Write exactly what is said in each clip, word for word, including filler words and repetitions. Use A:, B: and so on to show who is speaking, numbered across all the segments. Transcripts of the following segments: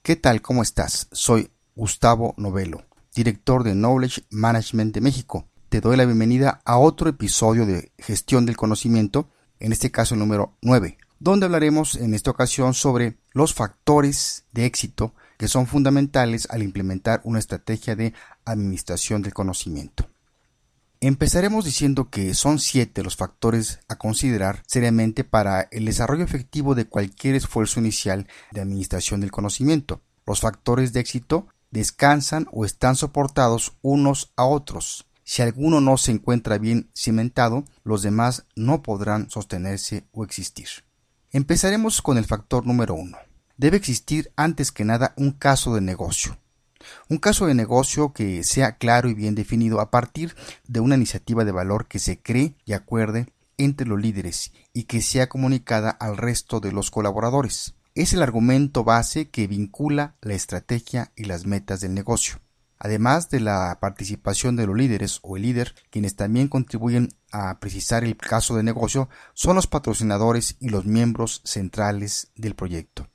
A: ¿Qué tal? ¿Cómo estás? Soy Gustavo Novelo, director de Knowledge Management de México. Te doy la bienvenida a otro episodio de Gestión del Conocimiento, en este caso el número nueve, donde hablaremos en esta ocasión sobre los factores de éxito que son fundamentales al implementar una estrategia de administración del conocimiento. Empezaremos diciendo que son siete los factores a considerar seriamente para el desarrollo efectivo de cualquier esfuerzo inicial de administración del conocimiento. Los factores de éxito descansan o están soportados unos a otros. Si alguno no se encuentra bien cimentado, los demás no podrán sostenerse o existir. Empezaremos con el factor número uno. Debe existir antes que nada un caso de negocio. Un caso de negocio que sea claro y bien definido a partir de una iniciativa de valor que se cree y acuerde entre los líderes y que sea comunicada al resto de los colaboradores. Es el argumento base que vincula la estrategia y las metas del negocio. Además de la participación de los líderes o el líder, quienes también contribuyen a precisar el caso de negocio son los patrocinadores y los miembros centrales del proyecto.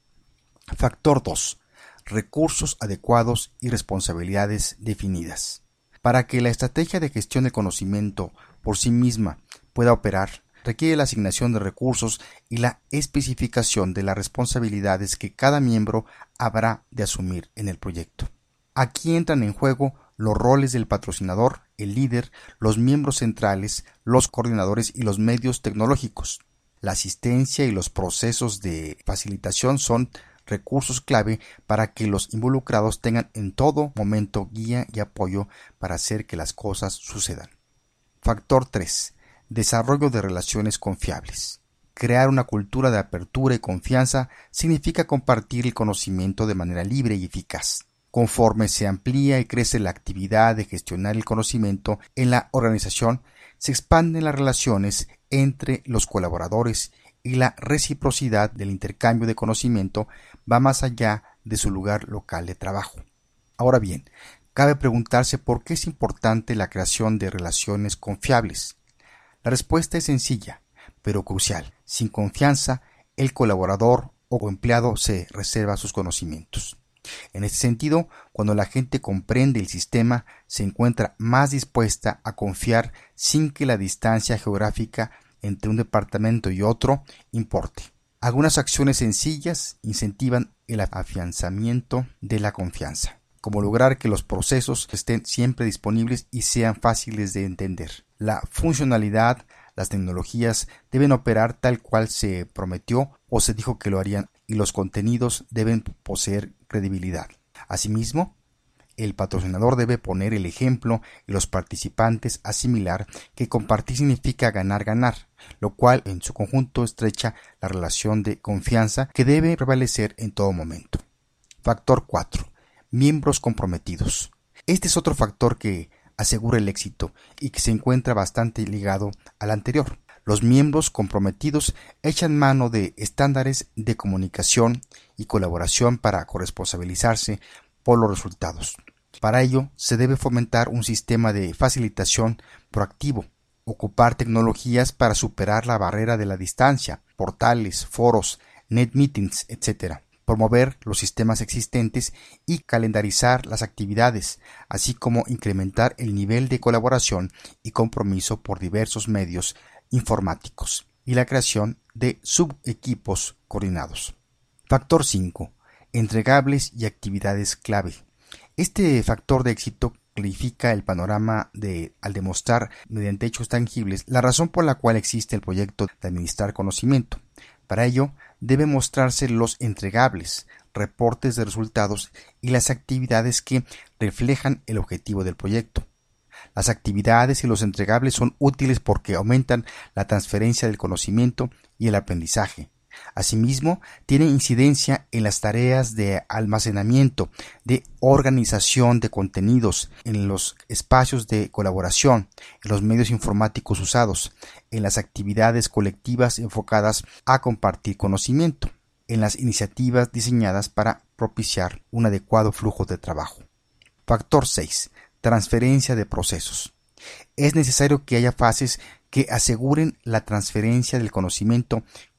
A: Factor dos. Recursos adecuados y responsabilidades definidas. Para que la estrategia de gestión del conocimiento por sí misma pueda operar, requiere la asignación de recursos y la especificación de las responsabilidades que cada miembro habrá de asumir en el proyecto. Aquí entran en juego los roles del patrocinador, el líder, los miembros centrales, los coordinadores y los medios tecnológicos. La asistencia y los procesos de facilitación son recursos clave para que los involucrados tengan en todo momento guía y apoyo para hacer que las cosas sucedan. Factor tres. Desarrollo de relaciones confiables. Crear una cultura de apertura y confianza significa compartir el conocimiento de manera libre y eficaz. Conforme se amplía y crece la actividad de gestionar el conocimiento en la organización, se expanden las relaciones entre los colaboradores y la reciprocidad del intercambio de conocimiento va más allá de su lugar local de trabajo. Ahora bien, cabe preguntarse por qué es importante la creación de relaciones confiables. La respuesta es sencilla, pero crucial. Sin confianza, el colaborador o empleado se reserva sus conocimientos. En este sentido, cuando la gente comprende el sistema, se encuentra más dispuesta a confiar sin que la distancia geográfica entre un departamento y otro importe. Algunas acciones sencillas incentivan el afianzamiento de la confianza, como lograr que los procesos estén siempre disponibles y sean fáciles de entender. La funcionalidad, las tecnologías deben operar tal cual se prometió o se dijo que lo harían, y los contenidos deben poseer credibilidad. Asimismo, el patrocinador debe poner el ejemplo y los participantes asimilar que compartir significa ganar-ganar, lo cual en su conjunto estrecha la relación de confianza que debe prevalecer en todo momento. Factor cuatro. Miembros comprometidos. Este es otro factor que asegura el éxito y que se encuentra bastante ligado al anterior. Los miembros comprometidos echan mano de estándares de comunicación y colaboración para corresponsabilizarse por los resultados. Para ello, se debe fomentar un sistema de facilitación proactivo, ocupar tecnologías para superar la barrera de la distancia, portales, foros, net meetings, etcétera, promover los sistemas existentes y calendarizar las actividades, así como incrementar el nivel de colaboración y compromiso por diversos medios informáticos y la creación de subequipos coordinados. Factor cinco. Entregables y actividades clave. Este factor de éxito clarifica el panorama de, al demostrar mediante hechos tangibles la razón por la cual existe el proyecto de administrar conocimiento. Para ello, deben mostrarse los entregables, reportes de resultados y las actividades que reflejan el objetivo del proyecto. Las actividades y los entregables son útiles porque aumentan la transferencia del conocimiento y el aprendizaje. Asimismo, tiene incidencia en las tareas de almacenamiento, de organización de contenidos, en los espacios de colaboración, en los medios informáticos usados, en las actividades colectivas enfocadas a compartir conocimiento, en las iniciativas diseñadas para propiciar un adecuado flujo de trabajo. Factor seis. Transferencia de procesos. Es necesario que haya fases que aseguren la transferencia del conocimiento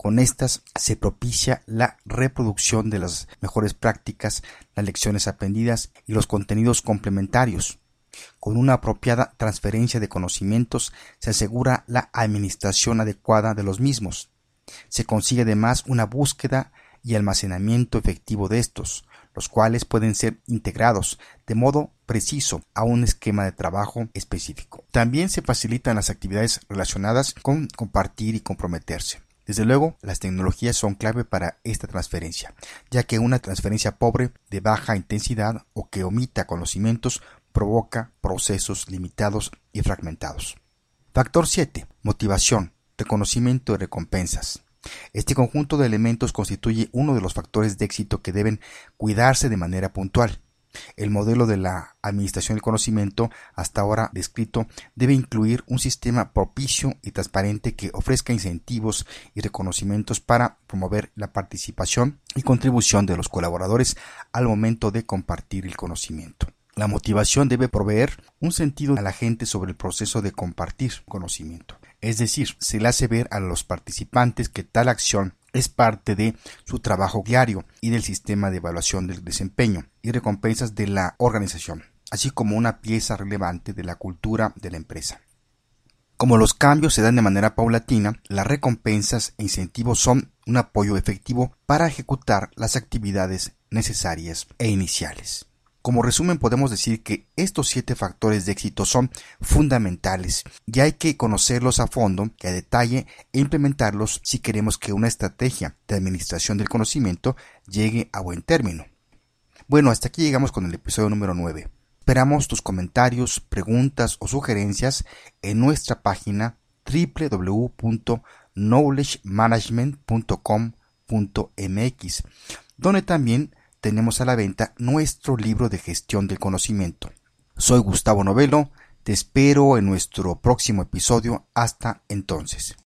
A: Con estas se propicia la reproducción de las mejores prácticas, las lecciones aprendidas y los contenidos complementarios. Con una apropiada transferencia de conocimientos se asegura la administración adecuada de los mismos. Se consigue además una búsqueda y almacenamiento efectivo de estos, los cuales pueden ser integrados de modo preciso a un esquema de trabajo específico. También se facilitan las actividades relacionadas con compartir y comprometerse. Desde luego, las tecnologías son clave para esta transferencia, ya que una transferencia pobre, de baja intensidad o que omita conocimientos provoca procesos limitados y fragmentados. Factor siete. Motivación, reconocimiento y recompensas. Este conjunto de elementos constituye uno de los factores de éxito que deben cuidarse de manera puntual. El modelo de la administración del conocimiento hasta ahora descrito debe incluir un sistema propicio y transparente que ofrezca incentivos y reconocimientos para promover la participación y contribución de los colaboradores al momento de compartir el conocimiento. La motivación debe proveer un sentido a la gente sobre el proceso de compartir conocimiento. Es decir, se le hace ver a los participantes que tal acción es parte de su trabajo diario y del sistema de evaluación del desempeño y recompensas de la organización, así como una pieza relevante de la cultura de la empresa. Como los cambios se dan de manera paulatina, las recompensas e incentivos son un apoyo efectivo para ejecutar las actividades necesarias e iniciales. Como resumen, podemos decir que estos siete factores de éxito son fundamentales y hay que conocerlos a fondo y a detalle e implementarlos si queremos que una estrategia de administración del conocimiento llegue a buen término. Bueno, hasta aquí llegamos con el episodio número nueve. Esperamos tus comentarios, preguntas o sugerencias en nuestra página doble u doble u doble u punto knowledge management punto com punto m x, donde también tenemos a la venta nuestro libro de gestión del conocimiento. Soy Gustavo Novelo, te espero en nuestro próximo episodio. Hasta entonces.